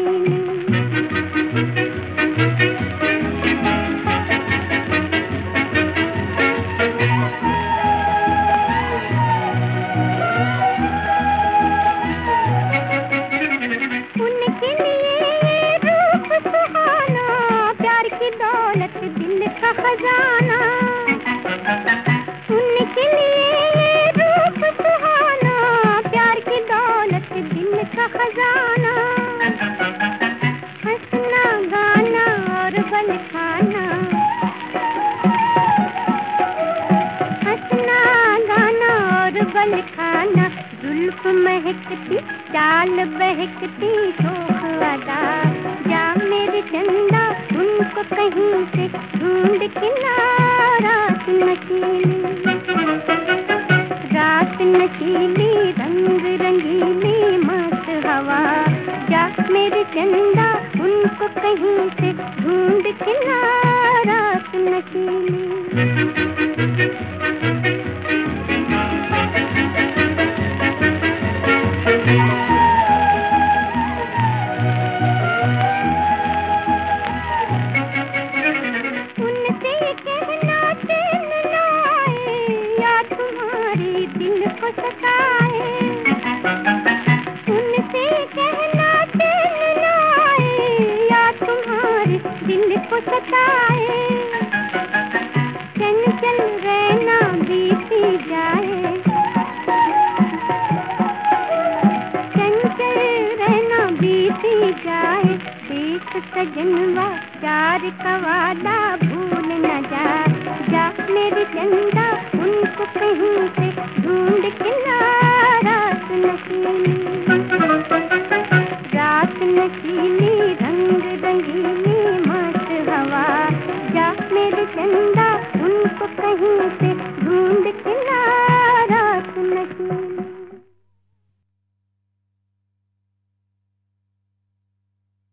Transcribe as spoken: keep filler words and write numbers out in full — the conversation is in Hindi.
नशीली। उनके लिए रूप सुहाना, प्यार की दौलत दिल का खजाना। उनके लिए रूप सुहाना, प्यार की दौलत दिल का खजाना। हंसना गाना और बल खाना, हंसना गाना और बल खाना। जुल्फ महकती चाल बहकती शोख अदा, जा मेरे चंदा उनको कहीं से ढूंढ के ला। रात नशीली, रात नशीली, रंग रंगीली मस्त हवा, जा मेरे चंदा उनको कहीं से ढूंढ के ला। रात नशीली। उनसे कहना चैन लाए, या तुम्हारी दिल को सताए। उनसे कहना चैन लाए, या तुम्हारी दिल को सताए। चंचल रहना बीती जाए, चंचल रहना बीती जाए। देश सजनवा प्यार का वादा भूल न जा, जा मेरी चंदा उनको कहीं से ढूंढ के ला। रात नशीली, रात नशीली, रंग रंगीली मस्त हवा, जा मेरी चंदा उनको कहीं से